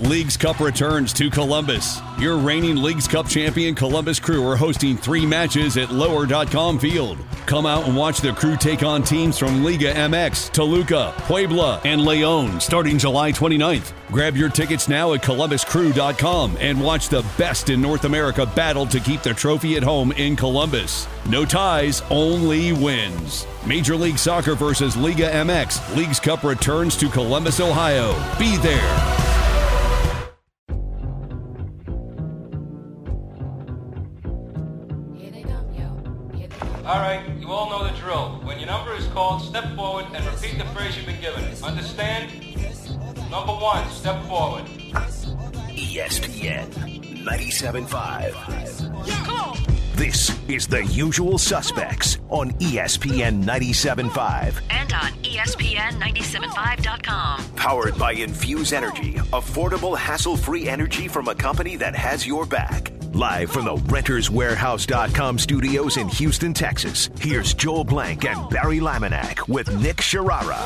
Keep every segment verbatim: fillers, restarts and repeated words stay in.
Leagues Cup returns to Columbus. Your reigning Leagues Cup champion Columbus Crew are hosting three matches at lower dot com Field. Come out and watch the Crew take on teams from Liga M X, Toluca, Puebla, and León starting July twenty-ninth. Grab your tickets now at columbus crew dot com and watch the best in North America battle to keep the trophy at home in Columbus. No ties, only wins. Major League Soccer versus Liga M X. Leagues Cup returns to Columbus, Ohio. Be there. All right, you all know the drill. When your number is called, step forward and repeat the phrase you've been given. Understand? Number one, step forward. E S P N ninety-seven point five. Yeah, come on. This is The Usual Suspects on E S P N ninety-seven point five. And on E S P N ninety-seven point five dot com. Powered by Infuse Energy, affordable, hassle-free energy from a company that has your back. Live from the Renters Warehouse dot com studios in Houston, Texas, here's Joel Blank and Barry Laminack with Nick Sharara.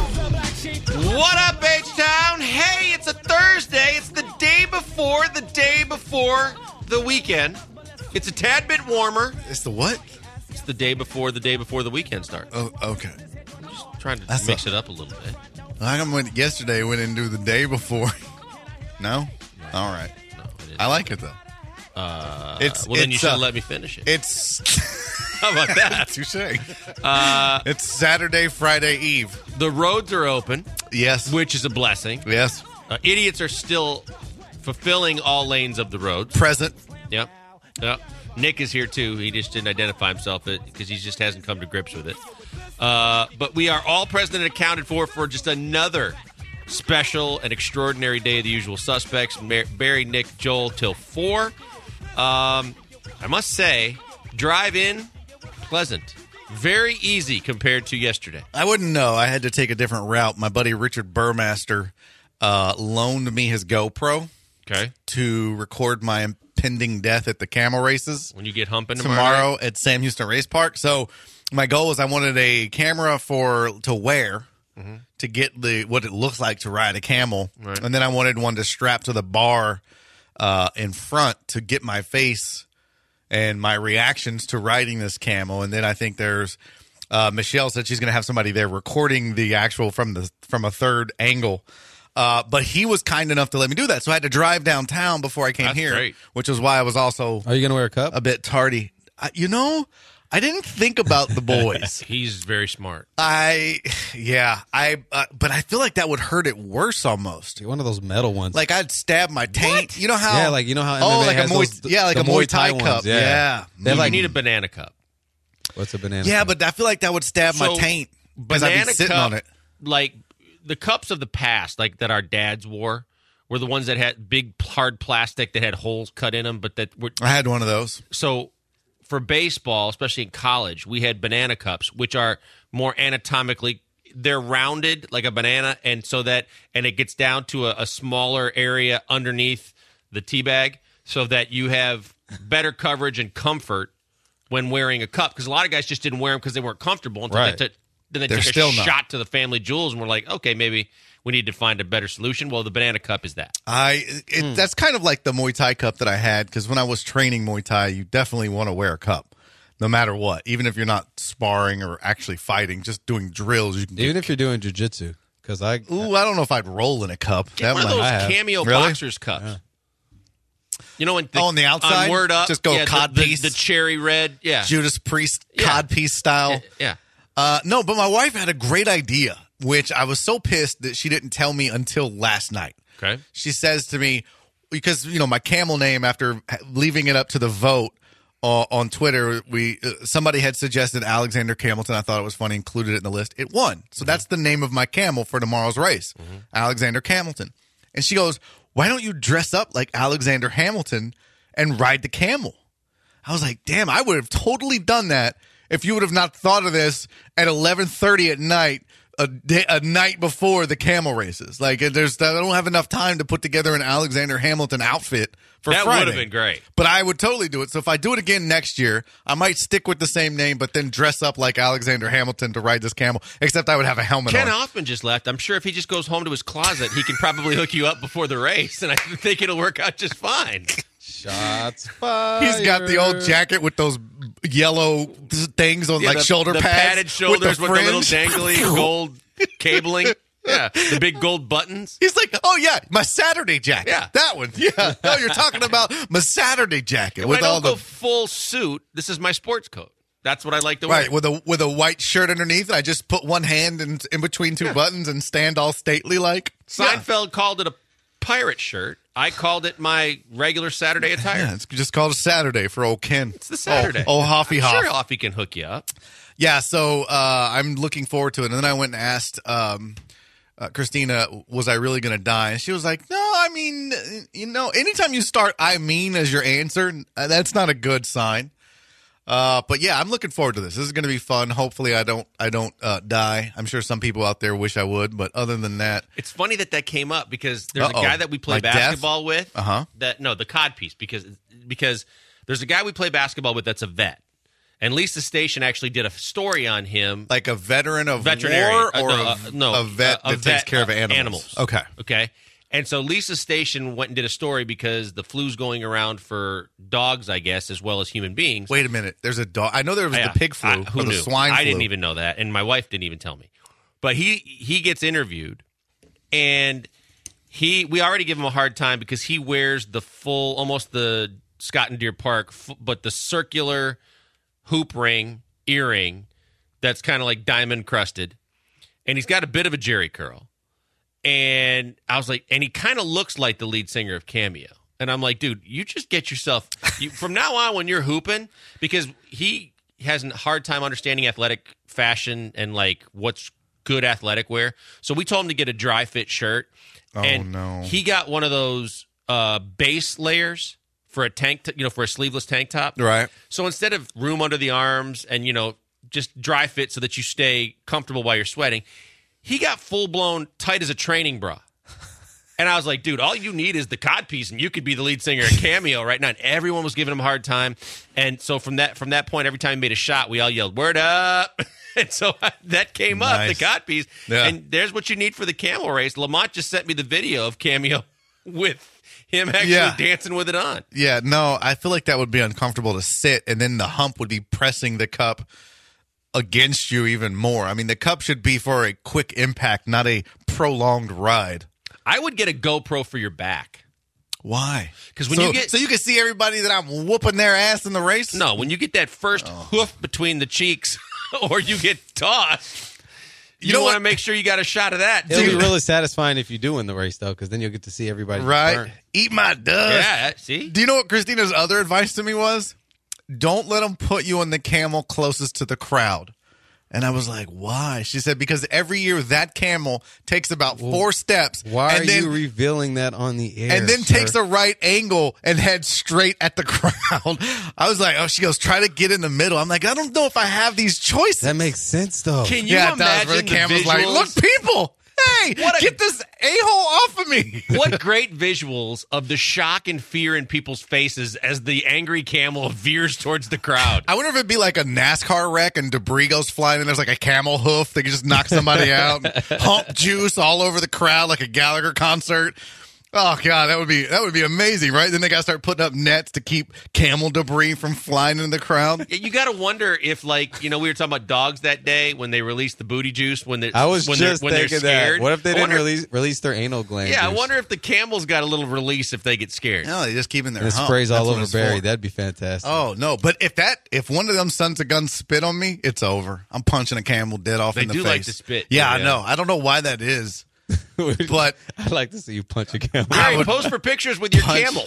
What up, H-Town? Hey, it's a Thursday. It's the day before the day before the weekend. It's a tad bit warmer. It's the what? It's the day before the day before the weekend starts. Oh, okay. I'm just trying to That's mix a- it up a little bit. I went yesterday. Went into the day before. No? All right. No, it isn't. I like it, though. Uh, It's- well, then you it's, should uh, let me finish it. It's... How about that? Touche. Uh, It's Saturday, Friday Eve. the roads are open, Yes. which is a blessing. Yes. Uh, idiots are still fulfilling all lanes of the roads. Present. Yep. Yep. Nick is here, too. He just didn't identify himself because he just hasn't come to grips with it. Uh, but we are all present and accounted for for just another special and extraordinary day of the Usual Suspects. Mar- Barry, Nick, Joel till four. Um, I must say, drive in, pleasant. Very easy compared to yesterday. I wouldn't know. I had to take a different route. My buddy Richard Burmaster uh, loaned me his GoPro Okay. to record my impending death at the camel races When you get humping tomorrow. tomorrow at Sam Houston Race Park. So my goal was I wanted a camera for to wear Mm-hmm. to get the what it looks like to ride a camel, Right. and then I wanted one to strap to the bar uh, in front to get my face and my reactions to riding this camel. And then I think there's uh, Michelle said she's going to have somebody there recording the actual from the from a third angle. Uh, but he was kind enough to let me do that, so I had to drive downtown before I came That's here, great. which is why I was also Are you going to wear a cup? a bit tardy. I, you know, I didn't think about the boys. He's very smart. I, yeah, I, uh, but I feel like that would hurt it worse almost. One of those metal ones. Like I'd stab my taint. You know how? yeah, like you know how M M A oh, like a has Muay, those, yeah, like the a Muay Thai, ones, cup. Yeah, Yeah, they have You like need a banana cup. what's a banana? yeah, cup? but I feel like that would stab my So, taint because I'd be Banana sitting cup, on it. like the cups of the past, like that our dads wore, were the ones that had big hard plastic that had holes cut in them, but that were I had one of those. so. For baseball, especially in college, we had banana cups, which are more anatomically, they're rounded like a banana, and so that and it gets down to a, a smaller area underneath the tea bag, so that you have better coverage and comfort when wearing a cup. Because a lot of guys just didn't wear them because they weren't comfortable. Until Right. they took, then they They're took a still not. shot to the family jewels, and we're like, okay, maybe we need to find a better solution. Well, the banana cup is that. I it, Hmm. that's kind of like the Muay Thai cup that I had because when I was training Muay Thai, you definitely want to wear a cup, no matter what. Even if you're not sparring or actually fighting, just doing drills, you can. even get, if you're doing jujitsu, because I ooh, I don't know if I'd roll in a cup. Get one of might- those I have. cameo Really? boxers cups. You know, when the, Oh, on the outside? on Word Up, Just go yeah, the- cod the, piece? the cherry red, yeah, Judas Priest Yeah. cod piece style. yeah. Uh, no, but my wife had a great idea, which I was so pissed that she didn't tell me until last night. Okay. She says to me, because, you know, my camel name, after leaving it up to the vote uh, on Twitter, we uh, somebody had suggested Alexander Hamilton. I thought it was funny, included it in the list. It won. So that's the name of my camel for tomorrow's race, Alexander Hamilton. And she goes, why don't you dress up like Alexander Hamilton and ride the camel? I was like, damn, I would have totally done that if you would have not thought of this at eleven thirty at night a day, a night before the camel races. Like there's, I don't have enough time to put together an Alexander Hamilton outfit for That Friday. would have been great. But I would totally do it. So if I do it again next year, I might stick with the same name, but then dress up like Alexander Hamilton to ride this camel. Except I would have a helmet Ken on. Hoffman just left. I'm sure if he just goes home to his closet, he can probably hook you up before the race, and I think it'll work out just fine. Shots fired. He's got the old jacket with those yellow things on Yeah, like the, shoulder the pads, padded shoulders with the, little fringe. dangly gold cabling. Yeah, the big gold buttons. He's like, oh yeah, my Saturday jacket. Yeah. That one. Yeah. No, you're talking about my Saturday jacket When with I all don't the go full suit, this is my sports coat. That's what I like to wear. right with a with a white shirt underneath. And I just put one hand in, in between two buttons and stand all stately like. Seinfeld called it a pirate shirt. I called it my regular Saturday attire. Yeah, it's just called a Saturday for old Ken. It's the Saturday. Oh, oh Hoffy I'm Hoff. sure Hoffy can hook you up. Yeah, so uh, I'm looking forward to it. And then I went and asked um, uh, Christina, was I really going to die? And she was like, no, I mean, you know, anytime you start I mean as your answer, uh, that's not a good sign. Uh, but yeah, I'm looking forward to this. This is going to be fun. Hopefully, I don't, I don't uh, die. I'm sure some people out there wish I would, but other than that, It's funny that that came up because there's Uh-oh. a guy that we play Like death? basketball with. Uh-huh. That no, the cod piece because because there's a guy we play basketball with that's a vet, and Lisa Station actually did a story on him. like a veteran of Veterinary war uh, or no, a, uh, no, a vet uh, a that vet, takes care of uh, animals. animals. Okay. Okay. And so Lisa Station went and did a story because the flu's going around for dogs, I guess, as well as human beings. Wait a minute. There's a dog. I know there was Yeah. the pig flu I, who or the knew? swine flu. I didn't even know that, and my wife didn't even tell me. But he he gets interviewed, and he we already give him a hard time because he wears the full, almost the Scott and Deer Park, f- but the circular hoop ring earring that's kind of like diamond crusted, and he's got a bit of a jerry curl. And I was like, and he kind of looks like the lead singer of Cameo. And I'm like, dude, you just get yourself, you, from now on when you're hooping, because he has a hard time understanding athletic fashion and like what's good athletic wear. So we told him to get a dry fit shirt. Oh, and no. He got one of those uh, base layers for a tank, t- you know, for a sleeveless tank top. Right. So instead of room under the arms and, you know, just dry fit so that you stay comfortable while you're sweating, he got full-blown tight as a training bra. And I was like, dude, all you need is the codpiece, and you could be the lead singer of Cameo right now. And everyone was giving him a hard time. And so from that from that point, every time he made a shot, we all yelled, word up. And so that came Nice. up, the codpiece. Yeah. And there's what you need for the camel race. Lamont just sent me the video of Cameo with him actually Yeah. dancing with it on. Yeah, no, I feel like that would be uncomfortable to sit, and then the hump would be pressing the cup against you even more. I mean, the cup should be for a quick impact, not a prolonged ride. I would get a GoPro for your back. Why? 'Cause when so, you get- so you can see everybody that I'm whooping their ass in the race. No, when you get that first Oh. hoof between the cheeks or you get tossed, you, You know want to what? make sure you got a shot of that. It'll be Dude. really satisfying if you do win the race, though, because then you'll get to see everybody right? burn. Eat my dust. Yeah, see? Do you know what Christina's other advice to me was? Don't let them put you on the camel closest to the crowd. And I was like, why? She said, because every year that camel takes about four steps. Why and are then, you revealing that on the air? And then sir? takes a right angle and heads straight at the crowd. I was like, oh, she goes, try to get in the middle. I'm like, I don't know if I have these choices. That makes sense, though. Can you yeah, it does. imagine Where the the camera's like, visuals? look, people, hey, What a- get this a-hole off of me. What great visuals of the shock and fear in people's faces as the angry camel veers towards the crowd. I wonder if it'd be like a NASCAR wreck and debris goes flying and there's like a camel hoof that could just knock somebody out. Hump juice all over the crowd like a Gallagher concert. Oh god, that would be that would be amazing, right? Then they got to start putting up nets to keep camel debris from flying into the crowd. Yeah, you got to wonder if, like, you know, we were talking about dogs that day when they released the booty juice when they I was when just they're, when thinking they're scared. that. What if they I didn't wonder- release release their anal gland? Yeah, I juice? wonder if the camels got a little release if they get scared. No, they just keep in their And it hump. sprays That's all what over it's Barry. for. That'd be fantastic. Oh no! But if that if one of them sons of guns spit on me, it's over. I'm punching a camel dead off They in the do face. like to spit, Yeah, yeah. I know. I don't know why that is, but I'd like to see you punch a camel. Barry, would pose for pictures with your punch- camel.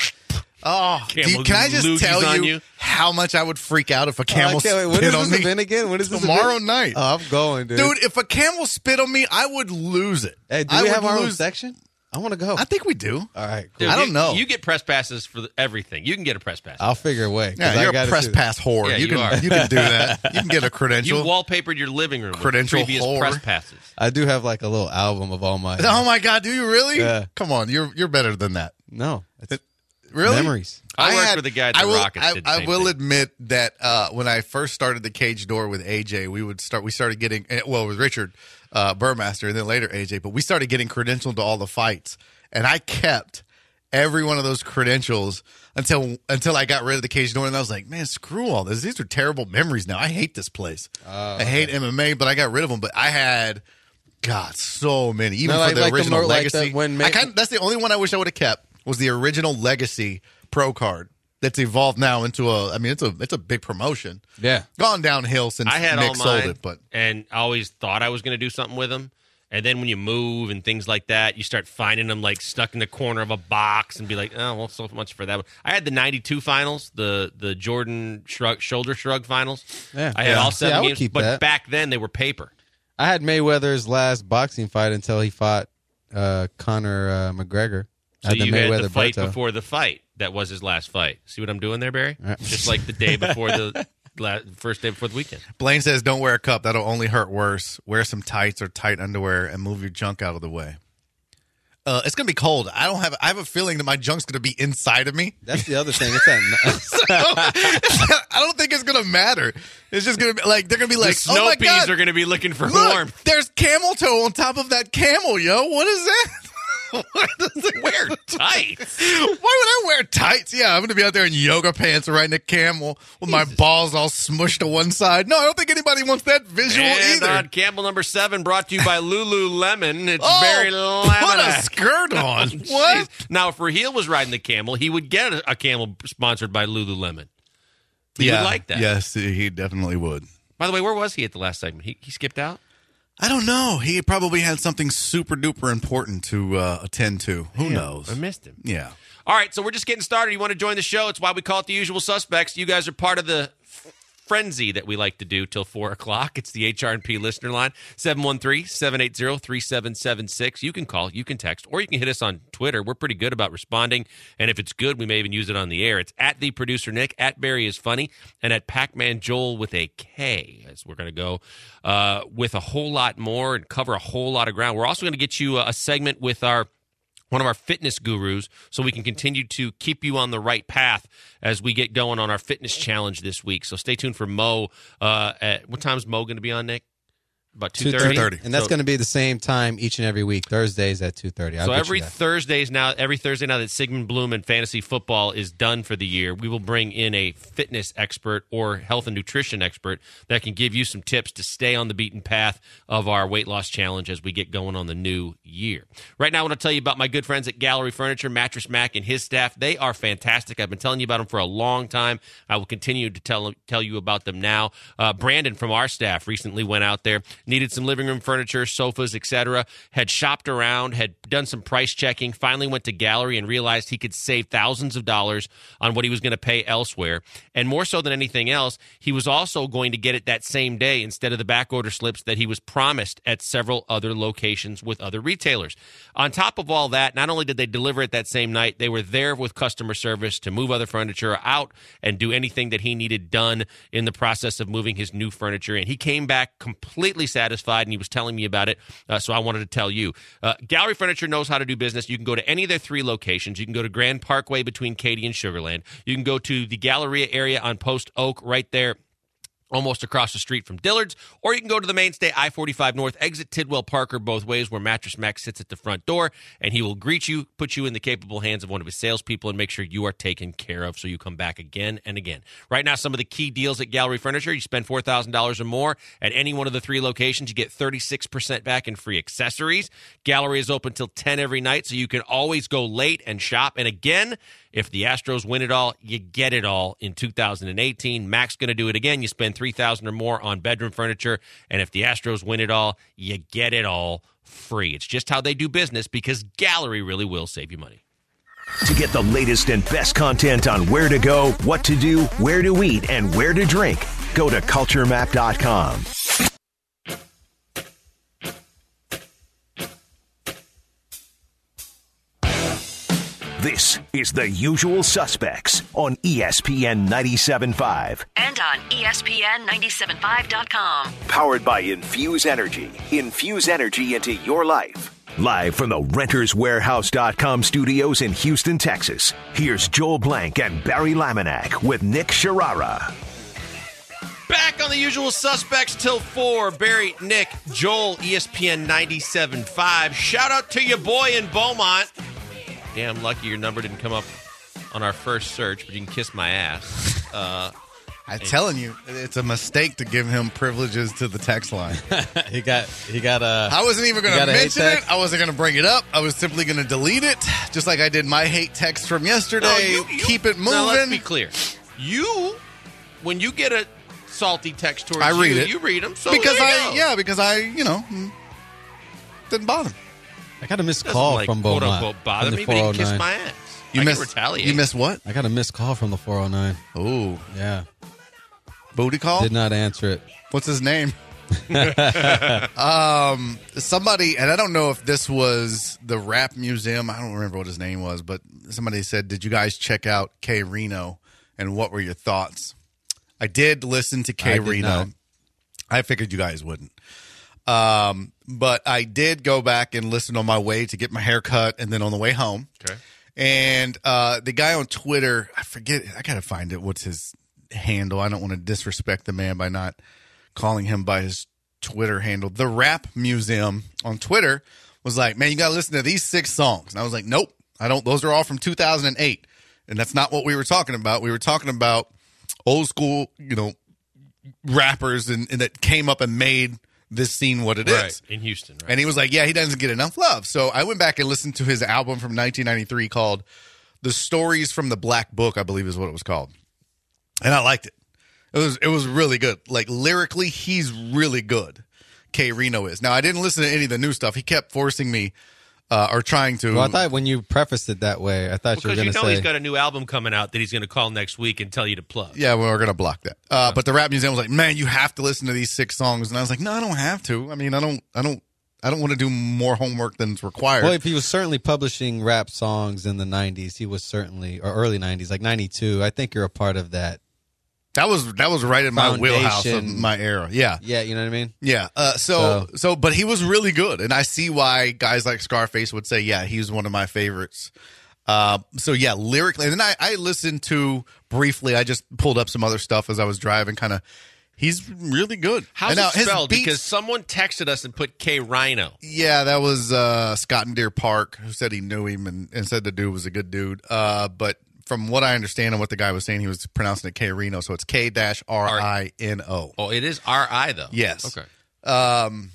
oh, do you- Camel can I just loogies tell on you, you. how much I would freak out if a Oh, I camel can't wait. When spit is on this me? event again? When is this Tomorrow event? night. Oh, I'm going, dude. Dude, if a camel spit on me, I would lose it. Hey, do I we would have our own lose- section? I want to go. I think we do. All right. Dude, I don't you, know. You get press passes for the- everything. You can get a press pass. I'll figure a way. 'cause Yeah, I you're a gotta press see- pass whore. Yeah, you, you can are. you can do that. You can get a You credential. wallpapered your living room Credential with previous whore. press passes. I do have like a little album of all my. Oh my God, do you really? Yeah. Come on, you're you're better than that. No. It's Really? memories. I worked had- with a guy at the I will, Rockets I, did the I same will thing. admit that uh, when I first started the Cage Door with A J, we would start. We started getting eh, well with Richard uh, Burmaster, and then later A J. But we started getting credentialed to all the fights, and I kept every one of those credentials until until I got rid of the Cage Door, and I was like, man, screw all this. These are terrible memories now. I hate this place. Oh, I hate M M A, but I got rid of them. But I had. God, so many. Even No, for like- the like the original mo- like Legacy. the- when I Ma- kind that's the only one I wish I would have kept was the original Legacy Pro card that's evolved now into a. I mean, it's a it's a big promotion. Yeah. Gone downhill since I had Nick all sold mine, it, but and I always thought I was going to do something with them. And then when you move and things like that, you start finding them like stuck in the corner of a box and be like, oh, well, so much for that one. I had the ninety-two finals, the the Jordan shrug, shoulder shrug finals. Yeah. I had Yeah. all See, I seven would games, keep but that. back then they were paper. I had Mayweather's last boxing fight until he fought uh, Conor uh, McGregor. So I had the you had Mayweather the fight Berto. before the fight. That was his last fight. See what I'm doing there, Barry? Yeah. Just like the day before the la- first day before the weekend. Blaine says don't wear a cup. That'll only hurt worse. Wear some tights or tight underwear and move your junk out of the way. Uh, it's gonna be cold. I don't have. I have a feeling that my junk's gonna be inside of me. That's the other thing. It's that. I don't think it's gonna matter. It's just gonna be like they're gonna be like, the oh snow my peas God, are going to be looking for look, warmth. there's camel toe on top of that camel, yo. What is that? What does it Wear tights. Why would I wear tights? Yeah, I'm going to be out there in yoga pants riding a camel with my balls all smushed to one side. No, I don't think anybody wants that visual And either. on Campbell number seven, brought to you by Lululemon. It's Oh, very put a laminate. skirt on. What? Jeez. Now, if Raheel was riding the camel, he would get a, a camel sponsored by Lululemon. He would like that. Yes, he definitely would. By the way, where was he at the last segment? He, he skipped out? I don't know. He probably had something super duper important to uh, attend to. Who knows? I missed him. Yeah. All right, so we're just getting started. You want to join the show? It's why we call it The Usual Suspects. You guys are part of the frenzy that we like to do till four o'clock. It's the H R and P listener line, seven one three, seven eight zero, three seven seven six. You can call, you can text, or you can hit us on Twitter. We're pretty good about responding, and if it's good, we may even use it on the air. It's at the producer Nick, at Barry is Funny, and at Pac-Man Joel with a K, as we're going to go uh, with a whole lot more and cover a whole lot of ground. We're also going to get you a, a segment with our one of our fitness gurus, so we can continue to keep you on the right path as we get going on our fitness challenge this week. So stay tuned for Mo. Uh, at, what time is Mo going to be on, Nick? About two thirty? And that's So- going to be the same time each and every week, Thursdays at two thirty. So every Thursdays now, every Thursday now that Sigmund Bloom and fantasy football is done for the year, we will bring in a fitness expert or health and nutrition expert that can give you some tips to stay on the beaten path of our weight loss challenge as we get going on the new year. Right now, I want to tell you about my good friends at Gallery Furniture, Mattress Mac and his staff. They are fantastic. I've been telling you about them for a long time. I will continue to tell tell you about them now. Uh, Brandon from our staff recently went out there, needed some living room furniture, sofas, et cetera, had shopped around, had done some price checking, finally went to Gallery and realized he could save thousands of dollars on what he was going to pay elsewhere. And more so than anything else, he was also going to get it that same day instead of the back order slips that he was promised at several other locations with other retailers. On top of all that, not only did they deliver it that same night, they were there with customer service to move other furniture out and do anything that he needed done in the process of moving his new furniture. And he came back completely satisfied, and he was telling me about it, uh, so I wanted to tell you. Uh, Gallery Furniture knows how to do business. You can go to any of their three locations. You can go to Grand Parkway between Katy and Sugar Land. You can go to the Galleria area on Post Oak right there, almost across the street from Dillard's, or you can go to the mainstay I forty-five North, exit Tidwell Parker both ways, where Mattress Mac sits at the front door, and he will greet you, put you in the capable hands of one of his salespeople, and make sure you are taken care of so you come back again and again. Right now, some of the key deals at Gallery Furniture, you spend four thousand dollars or more at any one of the three locations, you get thirty-six percent back in free accessories. Gallery is open till ten every night, so you can always go late and shop. And again, if the Astros win it all, you get it all in two thousand eighteen. Mac's going to do it again. You spend three thousand dollars or more on bedroom furniture, and if the Astros win it all, you get it all free. It's just how they do business, because Gallery really will save you money. To get the latest and best content on where to go, what to do, where to eat, and where to drink, go to culture map dot com. This is The Usual Suspects on E S P N ninety-seven point five. And on E S P N ninety-seven five dot com. Powered by Infuse Energy. Infuse energy into your life. Live from the Renters Warehouse dot com studios in Houston, Texas, here's Joel Blank and Barry Laminack with Nick Sharara. Back on The Usual Suspects till four. Barry, Nick, Joel, E S P N ninety-seven point five. Shout out to your boy in Beaumont. Damn lucky your number didn't come up on our first search, but you can kiss my ass. Uh, I'm telling you, it's a mistake to give him privileges to the text line. he got he got a. I wasn't even going you to got a hate mention text? it. I wasn't going to bring it up. I was simply going to delete it, just like I did my hate text from yesterday. No, you- you- Keep it moving. Now, let's be clear. You, when you get a salty text towards I read you, it. you read them. So because there you I, go. yeah, because I, you know, mm, didn't bother. I got a missed Doesn't, call like, from quote Beaumont. unquote bother from the me, but he can kiss four oh nine. my ass. You I missed. can retaliate. You missed what? I got a missed call from the four oh nine. Oh, Yeah, booty call. did not answer it. What's his name? um, somebody, and I don't know if this was the Rap Museum. I don't remember what his name was, but somebody said, "Did you guys check out K Reno? And what were your thoughts?" I did listen to I K did Reno. not. I figured you guys wouldn't. Um, but I did go back and listen on my way to get my hair cut, and then on the way home. Okay. And uh, the guy on Twitter, I forget, I gotta find it. What's his handle? I don't want to disrespect the man by not calling him by his Twitter handle. The Rap Museum on Twitter was like, "Man, you gotta listen to these six songs." And I was like, "Nope, I don't. Those are all from two thousand eight, and that's not what we were talking about. We were talking about old school, you know, rappers and, and that came up and made this scene what it is." Right. In Houston. Right. And he was like, yeah, he doesn't get enough love. So I went back and listened to his album from nineteen ninety-three called The Stories from the Black Book, I believe is what it was called. And I liked it. It was it was really good. Like lyrically, he's really good. K Reno is. Now, I didn't listen to any of the new stuff. He kept forcing me uh, or trying to. Well, I thought when you prefaced it that way, I thought you were Because you going to know say. he's got a new album coming out that he's going to call next week and tell you to plug. Yeah, well, we're going to block that. Uh, but the Rap Museum was like, "Man, you have to listen to these six songs." And I was like, "No, I don't have to. I mean, I don't I don't I don't want to do more homework than's required." Well, if he was certainly publishing rap songs in the nineties, he was certainly, or early nineties, like ninety-two. I think you're a part of that. That was that was right in my wheelhouse of Foundation. my era. Yeah. Yeah, you know what I mean? Yeah. Uh, so, so, So- but he was really good. And I see why guys like Scarface would say, yeah, he's one of my favorites. Uh, so, yeah, lyrically. And then I, I listened to briefly, I just pulled up some other stuff as I was driving, kind of. He's really good. How's And now it his spelled? beats- Because someone texted us and put K Rhino. Yeah, that was uh, Scott in Deer Park, who said he knew him and, and said the dude was a good dude. Uh, but from what I understand and what the guy was saying, he was pronouncing it K Reno. So it's K R I N O. Oh, it is R I though. Yes. Okay. Um,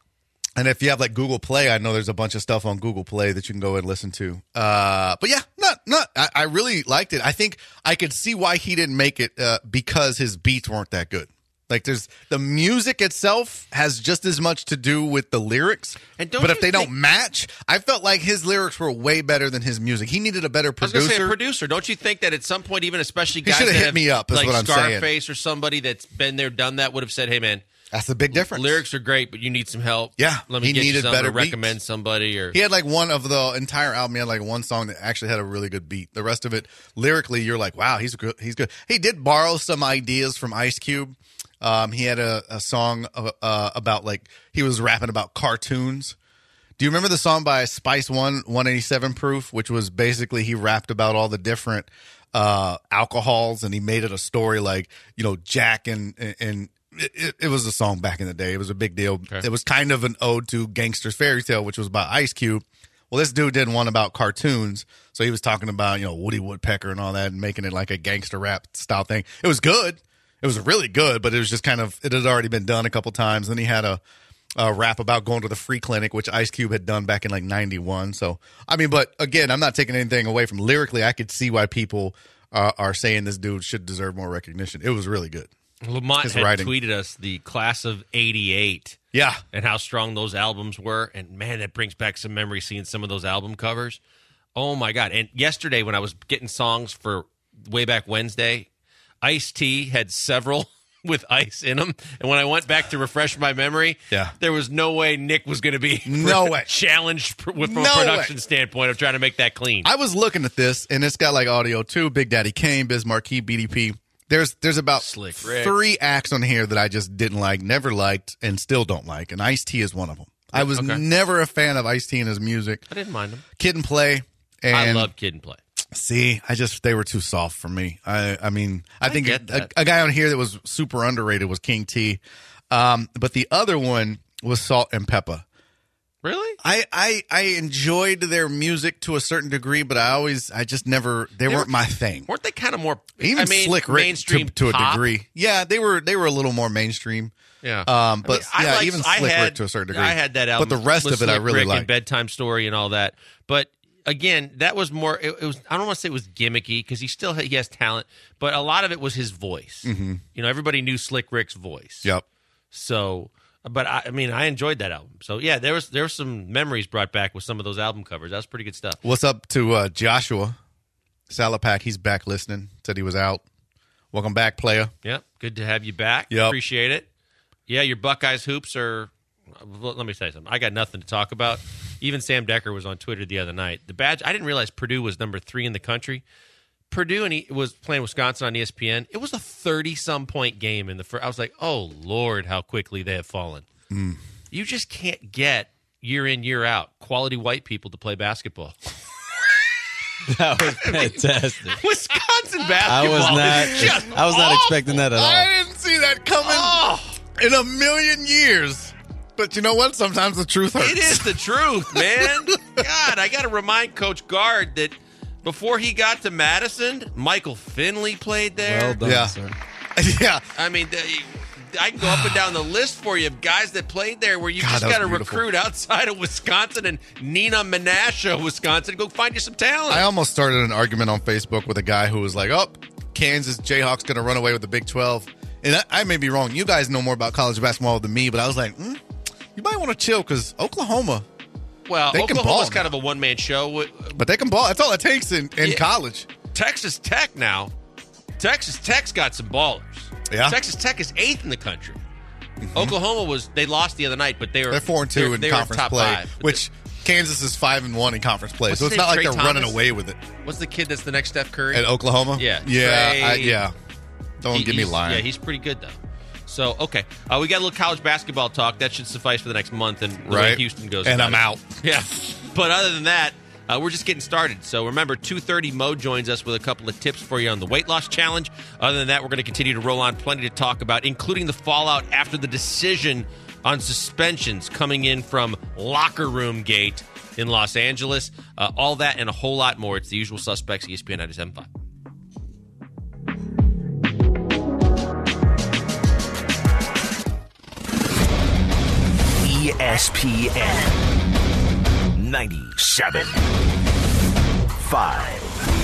and if you have like Google Play, I know there's a bunch of stuff on Google Play that you can go and listen to. Uh, but yeah, not not. I, I really liked it. I think I could see why he didn't make it uh, because his beats weren't that good. Like there's the music itself has just as much to do with the lyrics. And don't but if you they think- don't match, I felt like his lyrics were way better than his music. He needed a better I was going to say a producer. producer. Don't you think that at some point, even especially He guys shoulda that hit have, me up, is like what I'm saying. Scarface or somebody that's been there, done that, would have said, "Hey, man, That's the big difference. lyrics are great, but you need some help. Yeah, let me he get you needed some better or recommend beats. somebody." Or He had like one of the entire album. He had like one song that actually had a really good beat. The rest of it, lyrically, you're like, wow, he's good. He's good. He did borrow some ideas from Ice Cube. Um, he had a, a song uh, uh, about like he was rapping about cartoons. Do you remember the song by Spice One, one eighty-seven Proof, which was basically he rapped about all the different uh, alcohols and he made it a story like, you know, Jack and and. It, it was a song back in the day. It was a big deal. Okay. It was kind of an ode to Gangster's Fairy Tale, which was by Ice Cube. Well, this dude did one about cartoons. So he was talking about, you know, Woody Woodpecker and all that and making it like a gangster rap style thing. It was good. It was really good, but it was just kind of, it had already been done a couple times. Then he had a, a rap about going to the free clinic, which Ice Cube had done back in like ninety-one. So, I mean, but again, I'm not taking anything away from lyrically. I could see why people uh, are saying this dude should deserve more recognition. It was really good. Lamont his had writing. tweeted us the class of eighty-eight Yeah. and how strong those albums were. And man, that brings back some memories seeing some of those album covers. Oh my God. And yesterday when I was getting songs for Way Back Wednesday, Ice-T had several with ice in them. And when I went back to refresh my memory, Yeah. there was no way Nick was going to be No way. challenged pr- with, from No a production way. standpoint of trying to make that clean. I was looking at this, and it's got like audio too. Big Daddy Kane, Biz Markie, B D P. There's there's about Slick Rick. three acts on here that I just didn't like, never liked, and still don't like. And Ice-T is one of them. I was Okay. never a fan of Ice-T and his music. I didn't mind him. Kid and Play. And I love Kid and Play. See, I just they were too soft for me. I I mean, I, I think get a, that. a guy on here that was super underrated was King T. Um, but the other one was Salt and Peppa. Really? I, I I enjoyed their music to a certain degree, but I always I just never they, They weren't were- my thing. Weren't they kind of more? Even I mean, Slick Rick to, mainstream to a pop? degree. Yeah, they were they were a little more mainstream. Yeah. Um, but I mean, I yeah, liked- even I Slick had- Rick to a certain degree. I had that album, but the rest with of it I Slick really Rick liked. and Bedtime Story and all that. But again, that was more. It, it was. I don't want to say it was gimmicky because he still ha- he has talent, but a lot of it was his voice. Mm-hmm. You know, everybody knew Slick Rick's voice. Yep. So, but I, I mean, I enjoyed that album. So yeah, there was there were some memories brought back with some of those album covers. That was pretty good stuff. What's up to uh, Joshua Salapack? He's back listening. Said he was out. Welcome back, player. Yep, good to have you back. Yep. Appreciate it. Yeah, your Buckeyes hoops are. Well, let me say something. I got nothing to talk about. Even Sam Decker was on Twitter the other night. The badge. I didn't realize Purdue was number three in the country. Purdue and he was playing Wisconsin on E S P N. It was a thirty-some point game in the first. I was like, oh Lord, how quickly they have fallen. Mm. You just can't get year in year out quality white people to play basketball. That was fantastic. Wisconsin I basketball was not. is just I was not awful. expecting that at all. I didn't see that coming Oh, in a million years. But you know what? Sometimes the truth hurts. it is the truth, man. God, I got to remind Coach Gard that before he got to Madison, Michael Finley played there. Well done, Yeah. sir. Yeah. I mean, the, I can go up and down the list for you of guys that played there where you God, just that was got to beautiful. recruit outside of Wisconsin and Neenah Menasha, Wisconsin. Go find you some talent. I almost started an argument on Facebook with a guy who was like, oh, Kansas Jayhawks going to run away with the Big twelve. And I, I may be wrong. You guys know more about college basketball than me, but I was like, mm, you might want to chill because Oklahoma, well, they can Oklahoma's ball kind of a one-man show. but they can ball. That's all it takes in, in Yeah. college. Texas Tech now. Texas Tech's got some ballers. Yeah. Texas Tech is eighth in the country. Oklahoma was they lost the other night, but they were They're four and two they're- in they were conference top play, five. which Kansas is five and one in conference play. What's so his it's not name, like Trey they're running Thomas? away with it. What's the kid that's the next Steph Curry? At Oklahoma? Yeah. Yeah. Trey- I, yeah. Don't He- get me he's- lying. Yeah, he's pretty good though. So okay, uh, we got a little college basketball talk. That should suffice for the next month and the way Right. Houston goes. And about I'm it. out. Yeah, but other than that, uh, we're just getting started. So remember, two thirty Mo joins us with a couple of tips for you on the weight loss challenge. Other than that, we're going to continue to roll on. Plenty to talk about, including the fallout after the decision on suspensions coming in from Locker Room Gate in Los Angeles. Uh, all that and a whole lot more. It's the Usual Suspects, E S P N ninety-seven point five. E S P N ninety-seven point five.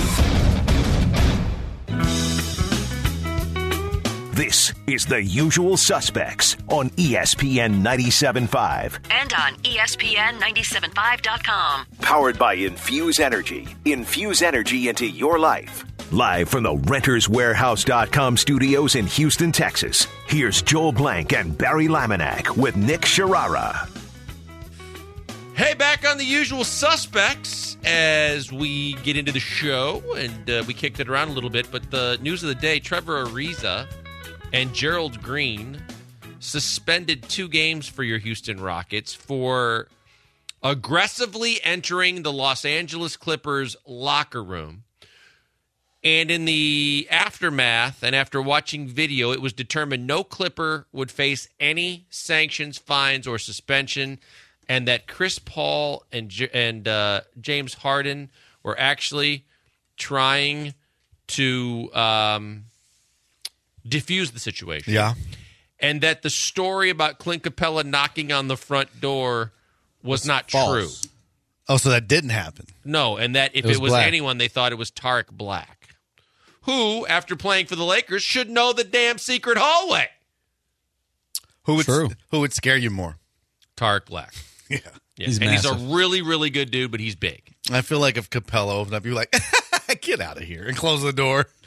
This is The Usual Suspects on E S P N ninety-seven point five. And on E S P N ninety-seven point five dot com. Powered by Infuse Energy. Infuse energy into your life. Live from the Renters Warehouse dot com studios in Houston, Texas. Here's Joel Blank and Barry Laminack with Nick Sharara. Hey, back on The Usual Suspects as we get into the show, and uh, we kicked it around a little bit, but the news of the day, Trevor Ariza and Gerald Green suspended two games for your Houston Rockets for aggressively entering the Los Angeles Clippers locker room. And in the aftermath, and after watching video, it was determined no Clipper would face any sanctions, fines, or suspension, and that Chris Paul and J- and uh, James Harden were actually trying to um, diffuse the situation. Yeah. And that the story about Clint Capella knocking on the front door was not false. true. Oh, so that didn't happen. No, and that if It was it was Black. anyone, they thought it was Tarek Black, who, after playing for the Lakers, should know the damn secret hallway. Who would True. who would scare you more? Tarek Black. Yeah. Yeah. He's and massive. he's a really, really good dude, but he's big. I feel like if Capella opened up, you'd be like, get out of here and close the door.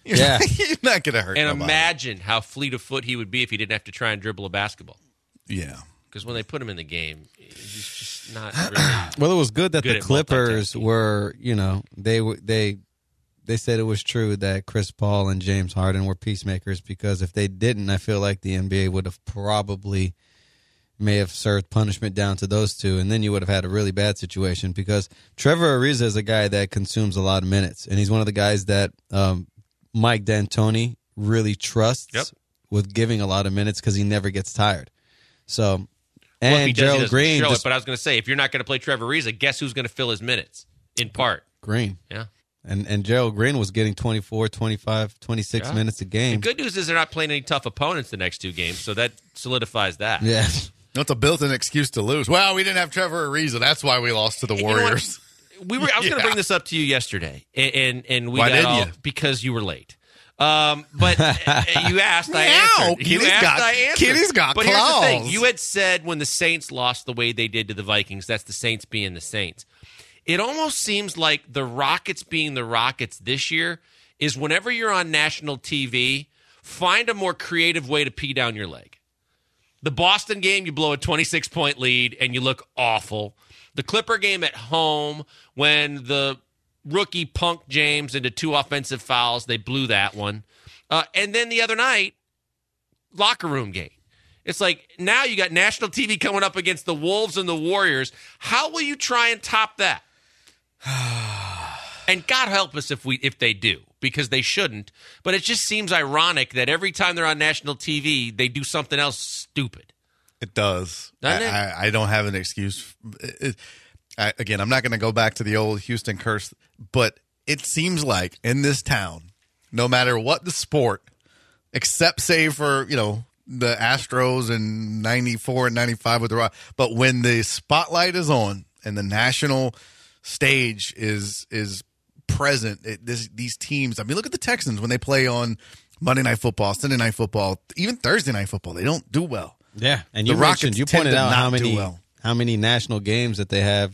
You're, Yeah. you're not going to hurt And nobody. imagine how fleet of foot he would be if he didn't have to try and dribble a basketball. Yeah. Because when they put him in the game, he's just not really. Well, it was good that Good the at Clippers multitasking. were, you know, they were they they said it was true that Chris Paul and James Harden were peacemakers, because if they didn't, I feel like the N B A would have probably may have served punishment down to those two, and then you would have had a really bad situation, because Trevor Ariza is a guy that consumes a lot of minutes, and he's one of the guys that um, Mike D'Antoni really trusts Yep. with giving a lot of minutes because he never gets tired. So. Well, if And he does, he Gerald doesn't Green, show just- it. But I was going to say, if you're not going to play Trevor Ariza, guess who's going to fill his minutes? In part, Green. yeah. And and Gerald Green was getting twenty-four, twenty-five, twenty-six Yeah. minutes a game. The good news is they're not playing any tough opponents the next two games, so that solidifies that. Yeah. That's a built-in excuse to lose. Well, we didn't have Trevor Ariza. That's why we lost to the You know what? Warriors. We were. I was going Yeah. to bring this up to you yesterday, and and, and we Why got didn't all you? because you were late. Um, but uh, you asked, I Meow. answered. You Kitty's asked, got- I answered. Kitty's got But here's the thing: claws. you had said when the Saints lost the way they did to the Vikings, that's the Saints being the Saints. It almost seems like the Rockets being the Rockets this year is whenever you're on national T V, find a more creative way to pee down your leg. The Boston game, you blow a twenty-six point lead and you look awful. The Clipper game at home, when the rookie punked James into two offensive fouls, they blew that one. Uh, and then the other night, locker room game. It's like now you got national T V coming up against the Wolves and the Warriors. How will you try and top that? And God help us if we if they do, because they shouldn't. But it just seems ironic that every time they're on national T V, they do something else stupid. It does. Doesn't I, it? I, I don't have an excuse. It- it- I, again, I'm not going to go back to the old Houston curse, but it seems like in this town, no matter what the sport, except say for, you know, the Astros in ninety-four and ninety-five with the Rock, but when the spotlight is on and the national stage is is present, it, this, these teams, I mean, look at the Texans when they play on Monday Night Football, Sunday Night Football, even Thursday Night Football, they don't do well. Yeah. And The you Rockets mentioned, you tend pointed to out not how do many well. how many national games that they have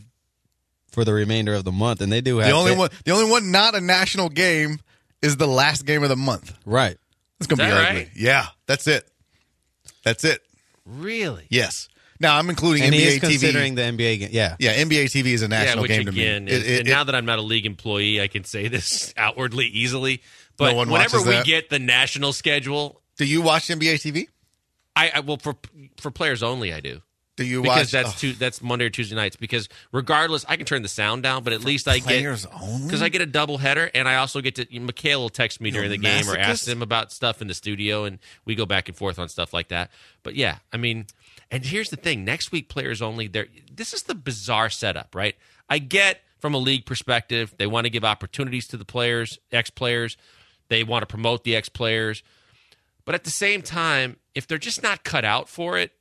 for the remainder of the month, and they do have The only they- one, the only one not a national game is the last game of the month. Right. It's gonna Is be that ugly. right? Yeah, that's it. That's it. Really? Yes. Now I'm including And N B he A is T V. considering the N B A game. Yeah. Yeah, N B A T V is a national yeah, which game again, to me. is, It- it- and now that I'm not a league employee, I can say this outwardly easily. But No one whenever watches we that. get the national schedule, do you watch N B A T V? I, I well for for players only, I do. Do you Because watch? that's oh, two, that's Monday or Tuesday nights. Because regardless, I can turn the sound down, but at least I get players only? because I get a double header, and I also get to. Mikhail will text me You're during a the game or ask masochist? him about stuff in the studio, and we go back and forth on stuff like that. But yeah, I mean, and here's the thing: next week, players only. There, this is the bizarre setup, right? I get from a league perspective, they want to give opportunities to the players, ex players. They want to promote the ex players, but at the same time, if they're just not cut out for it,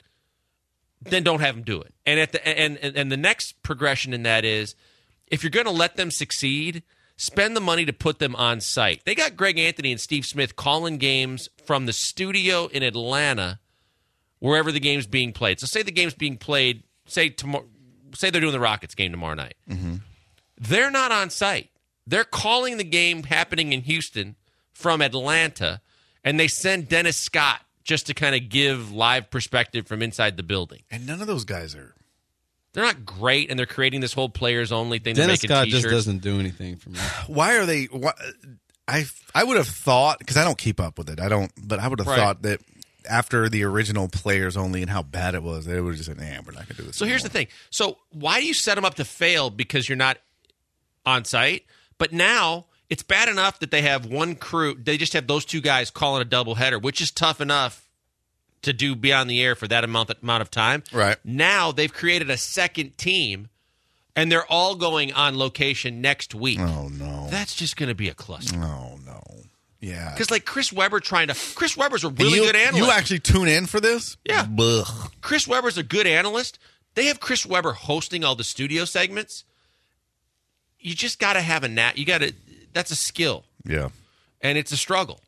then don't have them do it. And at the and and, and the next progression in that is, if you're going to let them succeed, spend the money to put them on site. They got Greg Anthony and Steve Smith calling games from the studio in Atlanta, wherever the game's being played. So say the game's being played, say tomorrow, say they're doing the Rockets game tomorrow night. Mm-hmm. They're not on site. They're calling the game happening in Houston from Atlanta, and they send Dennis Scott just to kind of give live perspective from inside the building. and none of those guys are. They're not great, and they're creating this whole players only thing. Dennis they're Scott making just t-shirts. doesn't do anything for me. Why are they? Why, I I would have thought, because I don't keep up with it. I don't, but I would have Right. thought that after the original players only and how bad it was, they would have just said, "Nah, we're not gonna do this." So here's the thing. So why do you set them up to fail because you're not on site? But now it's bad enough that they have one crew. They just have those two guys calling a doubleheader, which is tough enough to do beyond the air for that amount amount of time. Right. Now they've created a second team, and they're all going on location next week. Oh no! That's just going to be a cluster. Oh no! Yeah, Because like Chris Webber trying to. Chris Webber's a And really you, good analyst. You actually tune in for this? Yeah. Blech. Chris Webber's a good analyst. They have Chris Webber hosting all the studio segments. You just got to have a nat. You got to. That's a skill, Yeah. and it's a struggle.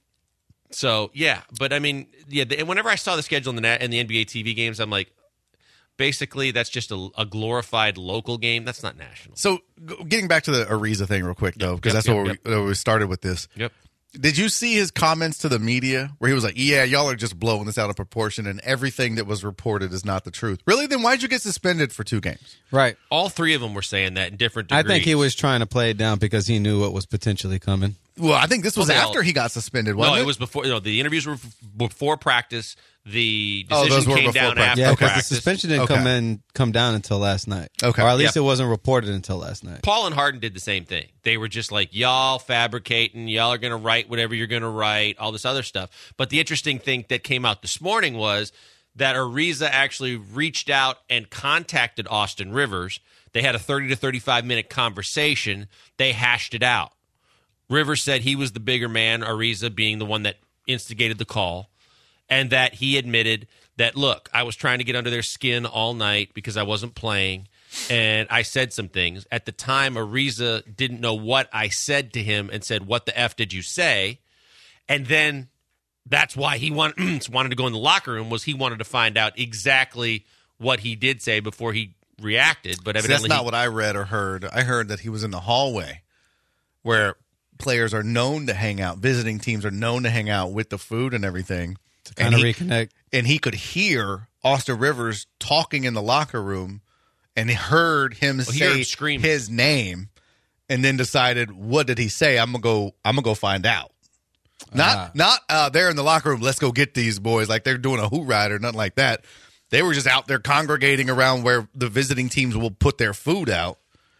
So yeah, but I mean, yeah. The, and whenever I saw the schedule in the Nat and the N B A T V games, I'm like, basically that's just a, a glorified local game. That's not national. So g- getting back to the Ariza thing real quick though, because Yep, that's yep, what yep. we, uh, we started with this. Yep. Did you see his comments to the media where he was like, yeah, y'all are just blowing this out of proportion and everything that was reported is not the truth? Really? Then why'd you get suspended for two games? Right. All three of them were saying that in different degrees. I think he was trying to play it down because he knew what was potentially coming. Well, I think this was Well, they after all- he got suspended, wasn't No, it? it was before. No, the interviews were f- before practice. The Oh, decision those were came before down practice. after Yeah, because practice. the suspension didn't Okay. come in come down until last night. Okay. Or at least Yep. it wasn't reported until last night. Paul and Harden did the same thing. They were just like, y'all fabricating, y'all are going to write whatever you're going to write, all this other stuff. But the interesting thing that came out this morning was that Ariza actually reached out and contacted Austin Rivers. They had a thirty to thirty-five minute conversation. They hashed it out. Rivers said he was the bigger man, Ariza being the one that instigated the call, and that he admitted that, look, I was trying to get under their skin all night because I wasn't playing, and I said some things. At the time, Ariza didn't know what I said to him and said, what the F did you say? And then that's why he want, wanted to go in the locker room, was he wanted to find out exactly what he did say before he reacted. But See, evidently that's not he- what I read or heard. I heard that he was in the hallway where players are known to hang out, visiting teams are known to hang out with the food and everything. To kind And of he- reconnect. And he could hear Austin Rivers talking in the locker room, and he heard him he heard say him screaming. his name, and then decided, what did he say? I'm gonna go. I'm gonna go find out. Not Ah. not uh, there in the locker room. Let's go get these boys like they're doing a hoot ride or nothing like that. They were just out there congregating around where the visiting teams will put their food out,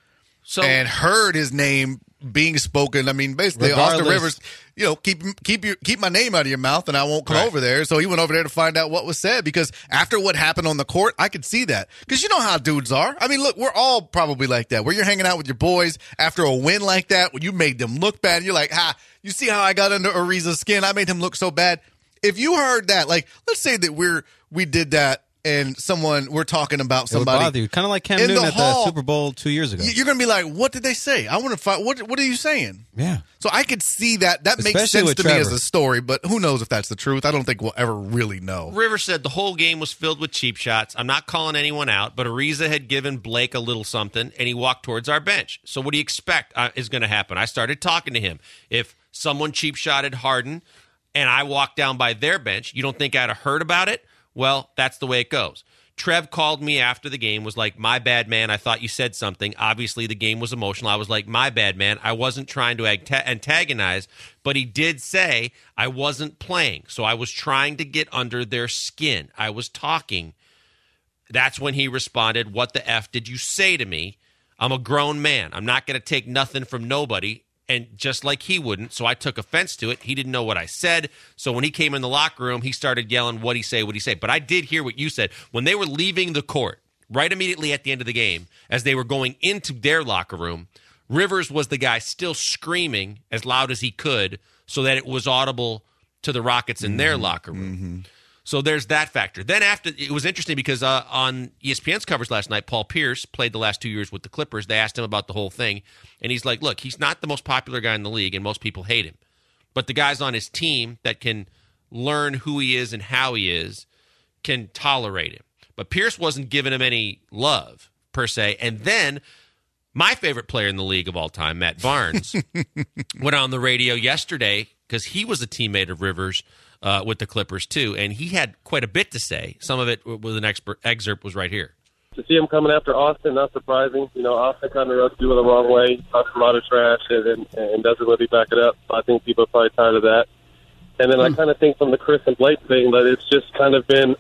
so and heard his name being spoken. I mean, basically, Austin Regardless- Rivers, you know, keep keep your keep my name out of your mouth, and I won't come Right. over there. So he went over there to find out what was said, because after what happened on the court, I could see that, because you know how dudes are. I mean, look, we're all probably like that. Where you're hanging out with your boys after a win like that, when you made them look bad, you're like, ha, you see how I got under Ariza's skin? I made him look so bad. If you heard that, like, let's say that we're we did that, and someone we're talking about It would somebody. bother you. Kind of like Cam in the Newton at hall- the Super Bowl two years ago. You're gonna be like, what did they say? I want to find. What What are you saying? Yeah. So I could see that. That makes Especially sense with to me as Trevor. a story, but who knows if that's the truth? I don't think we'll ever really know. Rivers said the whole game was filled with cheap shots. I'm not calling anyone out, but Ariza had given Blake a little something, and he walked towards our bench. So what do you expect uh, is going to happen? I started talking to him. If someone cheap shotted Harden and I walked down by their bench, you don't think I'd have heard about it? Well, that's the way it goes. Trev called me after the game, was like, my bad, man. I thought you said something. Obviously, the game was emotional. I was like, my bad, man. I wasn't trying to anta- antagonize, but he did say I wasn't playing. So I was trying to get under their skin. I was talking. That's when he responded, what the F did you say to me? I'm a grown man. I'm not going to take nothing from nobody. And just like he wouldn't, so I took offense to it. He didn't know what I said. So when he came in the locker room, he started yelling, what'd he say, what'd he say? But I did hear what you said. When they were leaving the court, right immediately at the end of the game, as they were going into their locker room, Rivers was the guy still screaming as loud as he could so that it was audible to the Rockets in their locker room. So there's that factor. Then after, it was interesting because uh, on E S P N's coverage last night, Paul Pierce played the last two years with the Clippers. They asked him about the whole thing, and he's like, look, he's not the most popular guy in the league, and most people hate him. But the guys on his team that can learn who he is and how he is can tolerate him. But Pierce wasn't giving him any love, per se. And then my favorite player in the league of all time, Matt Barnes, went on the radio yesterday because he was a teammate of Rivers uh, with the Clippers too, and he had quite a bit to say. Some of it with an expert excerpt was right here. To see him coming after Austin, not surprising. You know, Austin kind of rubs people the wrong way, talks a lot of trash, and, and, and doesn't really back it up. I think people are probably tired of that. And then I kind of think from the Chris and Blake thing that it's just kind of been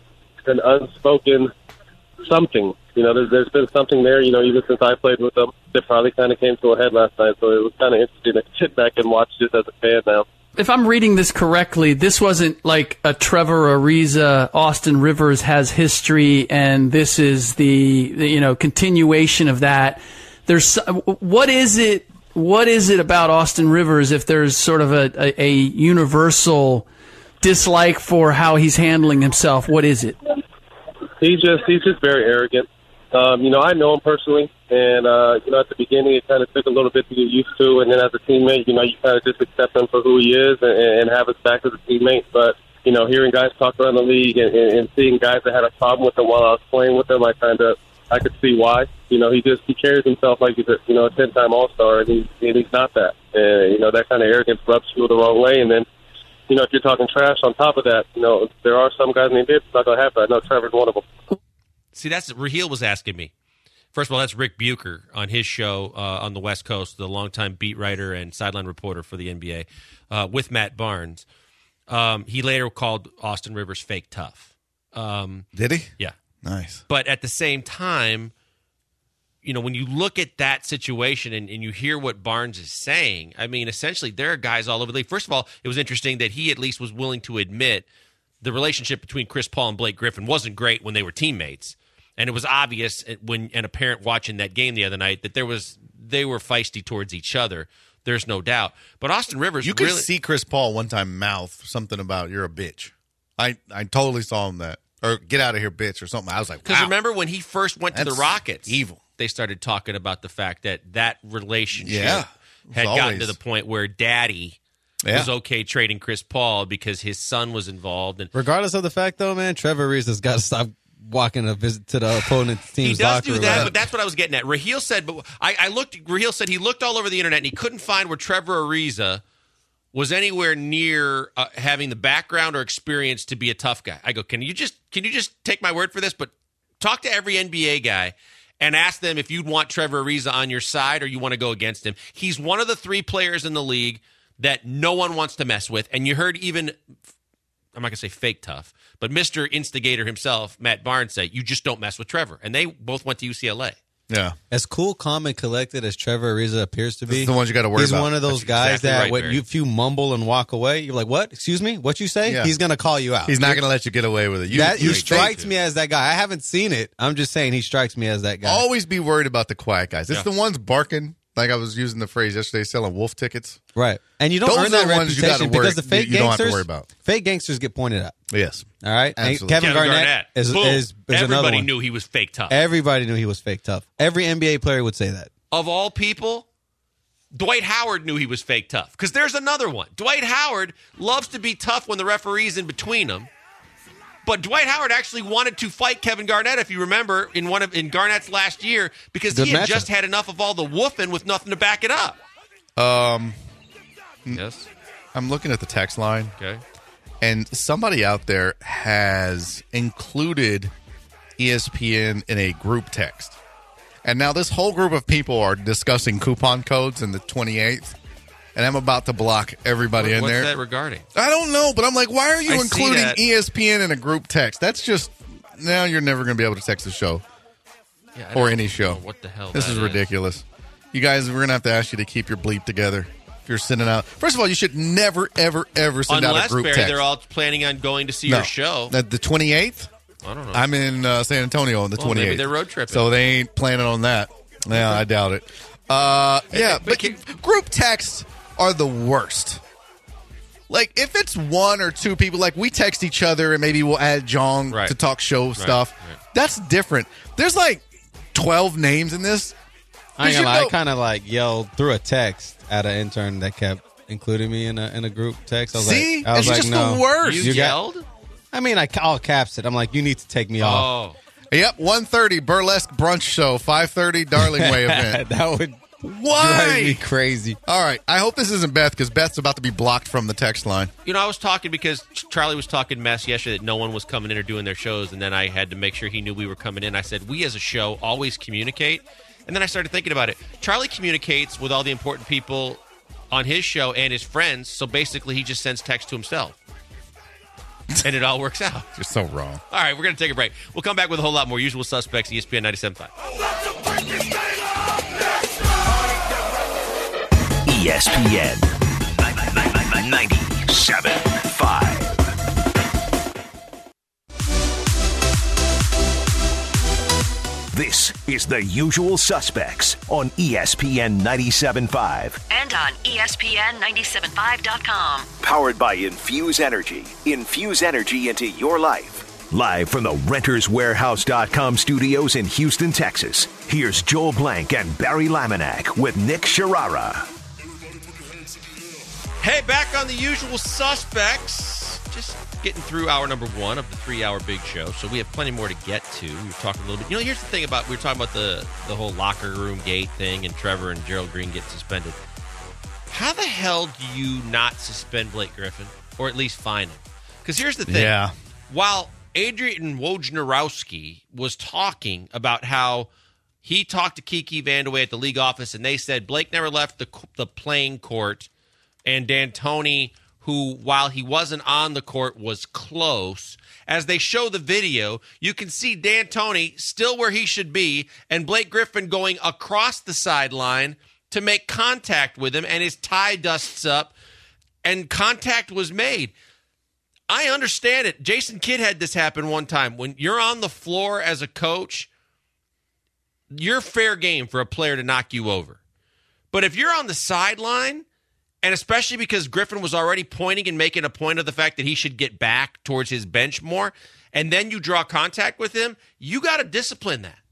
an unspoken something. You know, there's, there's been something there, you know, even since I played with them, that probably kind of came to a head last night. So it was kind of interesting to sit back and watch just as a fan now. If I'm reading this correctly, this wasn't like a Trevor Ariza, Austin Rivers has history, and this is the, the you know continuation of that. There's what is it? What is it about Austin Rivers? If there's sort of a, a, a universal dislike for how he's handling himself, what is it? He just he's just very arrogant. Um, you know, I know him personally, and, uh, you know, at the beginning it kind of took a little bit to get used to, and then as a teammate, you know, you kind of just accept him for who he is and, and have us back as a teammate. But, you know, hearing guys talk around the league and, and, and seeing guys that had a problem with him while I was playing with him, I kind of, I could see why. You know, he just, he carries himself like he's a, you know, a ten-time All-Star, and, he, and he's not that. And, and you know that kind of arrogance rubs people the wrong way. And then, you know, if you're talking trash on top of that, you know, there are some guys in the N B A it's not going to happen. I know Trevor's one of them. See, that's Raheel was asking me. First of all, that's Rick Bucher on his show uh, on the West Coast, the longtime beat writer and sideline reporter for the N B A, uh, with Matt Barnes. Um, he later called Austin Rivers fake tough. Um, Did he? Yeah. Nice. But at the same time, you know, when you look at that situation and, and you hear what Barnes is saying, I mean, essentially there are guys all over the league. First of all, it was interesting that he at least was willing to admit the relationship between Chris Paul and Blake Griffin wasn't great when they were teammates. And it was obvious when and apparent watching that game the other night that there was they were feisty towards each other. There's no doubt. But Austin Rivers, you could really, see Chris Paul one time mouth something about "you're a bitch." I I totally saw him that or "get out of here, bitch" or something. I was like, because wow. remember when he first went to That's the Rockets, evil. They started talking about the fact that that relationship Yeah, had always. gotten to the point where Daddy Yeah. was okay trading Chris Paul because his son was involved. And Regardless of the fact, though, man, Trevor Ariza has got to stop walking a visit to the opponent's team's he does locker do room. that, but that's what I was getting at. Raheel said, but I, I looked. Raheel said he looked all over the internet and he couldn't find where Trevor Ariza was anywhere near uh, having the background or experience to be a tough guy. I go, can you just can you just take my word for this? But talk to every N B A guy and ask them if you'd want Trevor Ariza on your side or you want to go against him. He's one of the three players in the league that no one wants to mess with. And you heard even, I'm not going to say fake tough, but Mister Instigator himself, Matt Barnes, say, you just don't mess with Trevor. And they both went to U C L A. Yeah. As cool, calm, and collected as Trevor Ariza appears to be, This is the ones you gotta worry he's about. one of those That's guys exactly that right, when Barry. you, if you mumble and walk away, you're like, what? Excuse me? What you say? Yeah. He's going to call you out. He's not going to let you get away with it. You, that, you he think- strikes me as that guy. I haven't seen it. I'm just saying he strikes me as that guy. Always be worried about the quiet guys. It's Yeah. the ones barking. Like I was using the phrase yesterday, selling wolf tickets. Right. And you don't Those earn are that the ones you gotta reputation worry- because the fake you don't have to gangsters, worry about. fake gangsters get pointed out. Yes. All right. And Absolutely. Kevin, Kevin Garnett, Garnett. is, Boom. is, is another Everybody one. knew he was fake tough. Everybody knew he was fake tough. Every N B A player would say that. Of all people, Dwight Howard knew he was fake tough. Because there's another one. Dwight Howard loves to be tough when the referee's in between them. But Dwight Howard actually wanted to fight Kevin Garnett, if you remember, in one of in Garnett's last year, because Good he had matchup. just had enough of all the woofing with nothing to back it up. Um, Yes. I'm looking at the text line, Okay. and somebody out there has included E S P N in a group text. And now this whole group of people are discussing coupon codes in the twenty-eighth, and I'm about to block everybody in What's there. that regarding? I don't know, but I'm like, why are you I see including that. E S P N in a group text? That's just, now you're never going to be able to text the show Yeah, I or don't any show. know What the hell? This that is ridiculous. You guys, we're going to have to ask you to keep your bleep together. If you're sending out, first of all, you should never, ever, ever send out Unless, a group Barry, text. they're all planning on going to see no. your show. The, the twenty-eighth? I don't know. I'm in uh, San Antonio on the Well, twenty-eighth. maybe they're road tripping. So they ain't planning on that. Yeah, I doubt it. Uh, yeah, but but can- group texts are the worst. Like, if it's one or two people, like we text each other and maybe we'll add Jong Right. to talk show stuff, right. that's different. There's like twelve names in this. I ain't Did you gonna lie, I know- kind of like yelled through a text at an intern that kept including me in a in a group text. I was See? like, I was It's like, just no. the worst. You, You got- yelled? I mean, I all caps it. I'm like, you need to take me off. Oh. Yep, one thirty burlesque brunch show, five thirty Darling Way event. that would Why? drive me crazy. All right, I hope this isn't Beth because Beth's about to be blocked from the text line. You know, I was talking because Charlie was talking mess yesterday that no one was coming in or doing their shows, and then I had to make sure he knew we were coming in. I said, we as a show always communicate. And then I started thinking about it. Charlie communicates with all the important people on his show and his friends, so basically he just sends text to himself. And it all works out. You're so wrong. All right, we're going to take a break. We'll come back with a whole lot more Usual Suspects, E S P N ninety-seven point five. E S P N ninety-seven point five. This is The Usual Suspects on E S P N ninety-seven point five. And on E S P N ninety-seven five dot com. Powered by Infuse Energy. Infuse energy into your life. Live from the Renters Warehouse dot com studios in Houston, Texas. Here's Joel Blank and Barry Laminack with Nick Sharara. Hey, back on The Usual Suspects. Just getting through hour number one of the three-hour big show, so we have plenty more to get to. We were talking a little bit. You know, here's the thing about, we were talking about the, the whole locker room gate thing and Trevor and Gerald Green getting suspended. how the hell do you not suspend Blake Griffin or at least fine him? Because here's the thing. Yeah. While Adrian Wojnarowski was talking about how he talked to Kiki Vandeweghe at the league office, and they said Blake never left the the playing court, and D'Antoni, who, while he wasn't on the court, was close. As they show the video, you can see D'Antoni still where he should be, and Blake Griffin going across the sideline to make contact with him, and his tie dusts up, and contact was made. I understand it. Jason Kidd had this happen one time. When you're on the floor as a coach, you're fair game for a player to knock you over. But if you're on the sideline, and especially because Griffin was already pointing and making a point of the fact that he should get back towards his bench more, and then you draw contact with him, you got to discipline that.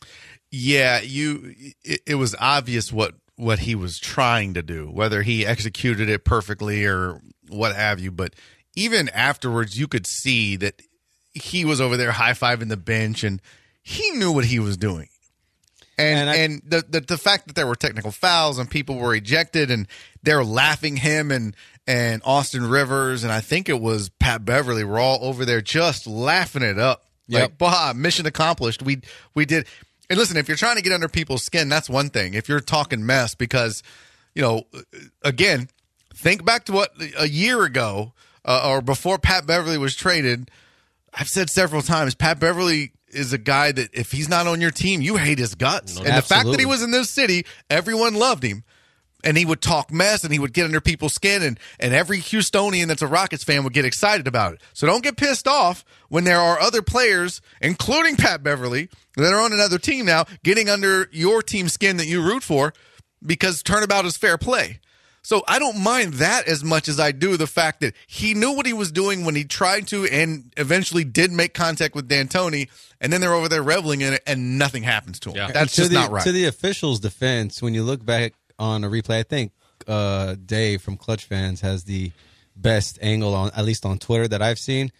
Yeah, you. It, it was obvious what, what he was trying to do, whether he executed it perfectly or what have you. But even afterwards, you could see that he was over there high-fiving the bench, and he knew what he was doing. And and, I, and the, the the fact that there were technical fouls and people were ejected and they're laughing him and and Austin Rivers and I think it was Pat Beverly were all over there just laughing it up. Yep. Like, bah, mission accomplished. We we did. And listen, if you're trying to get under people's skin, that's one thing. If you're talking mess, because, you know, again, think back to what a year ago uh, or before Pat Beverly was traded. I've said several times, Pat Beverly is a guy that if he's not on your team, you hate his guts. No, and absolutely. The fact that he was in this city, everyone loved him. And he would talk mess and he would get under people's skin, and, and every Houstonian that's a Rockets fan would get excited about it. So don't get pissed off when there are other players, including Pat Beverly, that are on another team now getting under your team's skin that you root for, because turnabout is fair play. So I don't mind that as much as I do the fact that he knew what he was doing when he tried to and eventually did make contact with D'Antoni, and then they're over there reveling in it and nothing happens to him. Yeah. That's just the, not right. To the officials' defense, when you look back on a replay, I think uh, Dave from Clutch Fans has the best angle, on at least on Twitter, that I've seen.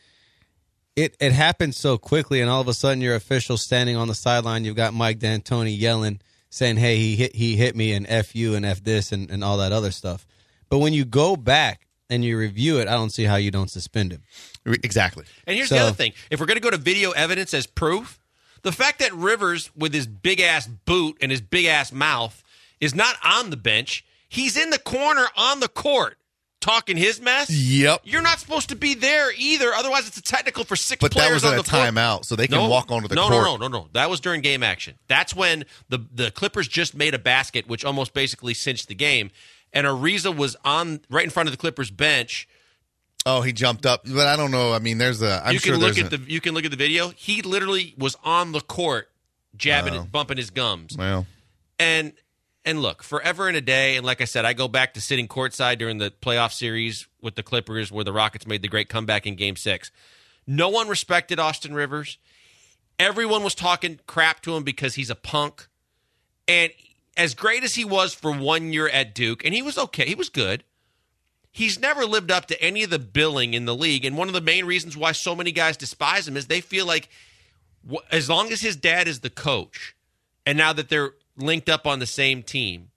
It it happened so quickly, and all of a sudden your official standing on the sideline, you've got Mike D'Antoni yelling, saying, hey, he hit he hit me, and F you, and F this, and, and all that other stuff. But when you go back and you review it, I don't see how you don't suspend him. Exactly. And here's So- the other thing. If we're going to go to video evidence as proof, the fact that Rivers, with his big-ass boot and his big-ass mouth, is not on the bench, he's in the corner on the court talking his mess. Yep. You're not supposed to be there either. Otherwise, it's a technical for six But that players was on at the a court. timeout, so they can No, walk onto the no, court. No, no, no, no. That was during game action. That's when the, the Clippers just made a basket, which almost basically cinched the game. And Ariza was on right in front of the Clippers bench. Oh, he jumped up, but I don't know. I mean, there's a. I'm you sure can look there's at a, the. You can look at the video. He literally was on the court, jabbing, Wow. it, bumping his gums. Well, And and look, forever and a day. And like I said, I go back to sitting courtside during the playoff series with the Clippers, where the Rockets made the great comeback in Game Six. No one respected Austin Rivers. Everyone was talking crap to him because he's a punk. And as great as he was for one year at Duke, and he was okay, he was good, he's never lived up to any of the billing in the league. And one of the main reasons why so many guys despise him is they feel like wh- as long as his dad is the coach, and now that they're linked up on the same team,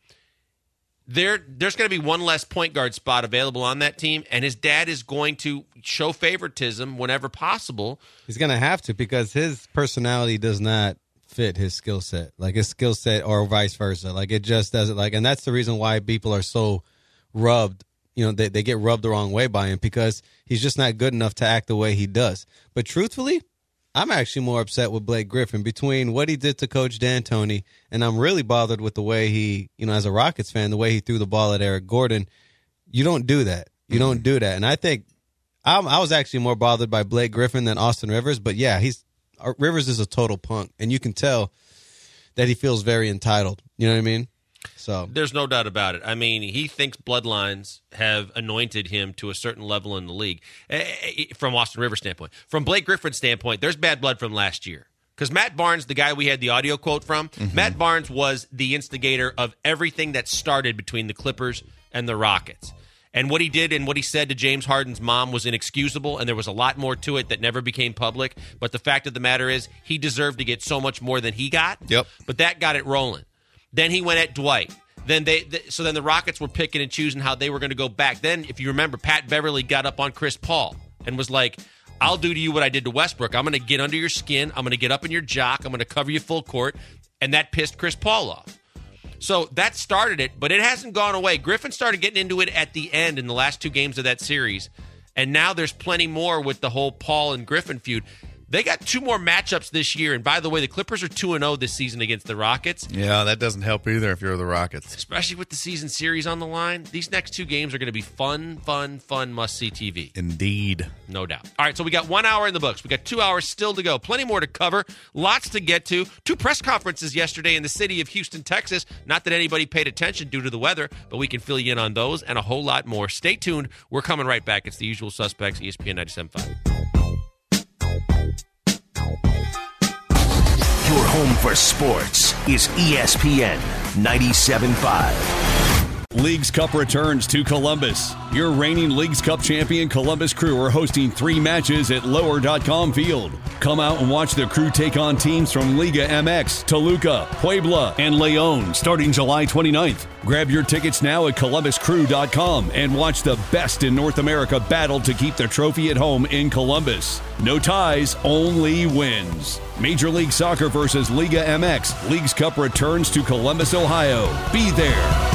there there's going to be one less point guard spot available on that team, and his dad is going to show favoritism whenever possible. He's going to have to, because his personality does not fit his skill set, like his skill set, or vice versa. Like it just doesn't, like, and that's the reason why people are so rubbed, you know, they, they get rubbed the wrong way by him, because he's just not good enough to act the way he does. But truthfully, I'm actually more upset with Blake Griffin between what he did to Coach D'Antoni, and I'm really bothered with the way he, you know, as a Rockets fan, the way he threw the ball at Eric Gordon. You don't do that. You mm-hmm. don't do that. And I think I'm, I was actually more bothered by Blake Griffin than Austin Rivers, but yeah, he's, Rivers is a total punk, and you can tell that he feels very entitled. You know what I mean? So there's no doubt about it. I mean, he thinks bloodlines have anointed him to a certain level in the league. From Austin Rivers' standpoint, from Blake Griffin's standpoint, there's bad blood from last year. Because Matt Barnes, the guy we had the audio quote from, mm-hmm. Matt Barnes was the instigator of everything that started between the Clippers and the Rockets. And what he did and what he said to James Harden's mom was inexcusable, and there was a lot more to it that never became public. But the fact of the matter is, he deserved to get so much more than he got. Yep. But that got it rolling. Then he went at Dwight. then they th- so then the Rockets were picking and choosing how they were going to go back. Then, if you remember, Pat Beverly got up on Chris Paul and was like, I'll do to you what I did to Westbrook. I'm going to get under your skin. I'm going to get up in your jock. I'm going to cover you full court. And that pissed Chris Paul off. So that started it, but it hasn't gone away. Griffin started getting into it at the end in the last two games of that series. And now there's plenty more with the whole Paul and Griffin feud. They got two more matchups this year. And by the way, the Clippers are two and oh this season against the Rockets. Yeah, that doesn't help either if you're the Rockets. Especially with the season series on the line. These next two games are going to be fun, fun, fun, must-see T V. Indeed. No doubt. All right, so we got one hour in the books. We got two hours still to go. Plenty more to cover. Lots to get to. Two press conferences yesterday in the city of Houston, Texas. Not that anybody paid attention due to the weather, but we can fill you in on those and a whole lot more. Stay tuned. We're coming right back. It's the usual suspects, E S P N ninety-seven point five. Your home for sports is E S P N ninety-seven point five. Leagues Cup returns to Columbus. Your reigning Leagues Cup champion Columbus Crew are hosting three matches at lower dot com field. Come out and watch the Crew take on teams from Liga M X, Toluca, Puebla, and Leon starting July twenty-ninth. Grab your tickets now at columbus crew dot com and watch the best in North America battle to keep the trophy at home in Columbus. No ties, only wins. Major League Soccer versus Liga M X. Leagues Cup returns to Columbus, Ohio. Be there.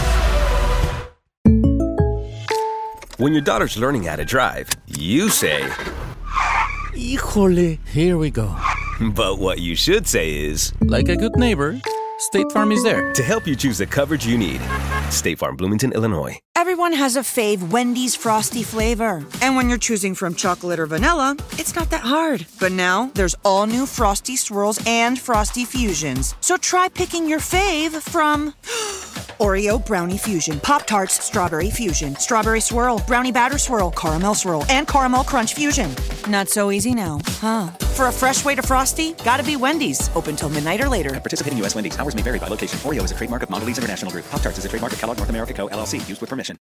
When your daughter's learning how to drive, you say, Híjole, here we go. But what you should say is, like a good neighbor, State Farm is there to help you choose the coverage you need. State Farm, Bloomington, Illinois. Everyone has a fave Wendy's Frosty flavor. And when you're choosing from chocolate or vanilla, it's not that hard. But now, there's all new Frosty Swirls and Frosty Fusions. So try picking your fave from Oreo Brownie Fusion, Pop-Tarts Strawberry Fusion, Strawberry Swirl, Brownie Batter Swirl, Caramel Swirl, and Caramel Crunch Fusion. Not so easy now, huh? For a fresh way to Frosty, gotta be Wendy's. Open till midnight or later. At participating U S Wendy's. Hours may vary by location. Oreo is a trademark of Mondelez International Group. Pop-Tarts is a trademark of Kellogg North America Co., L L C. Used with permission.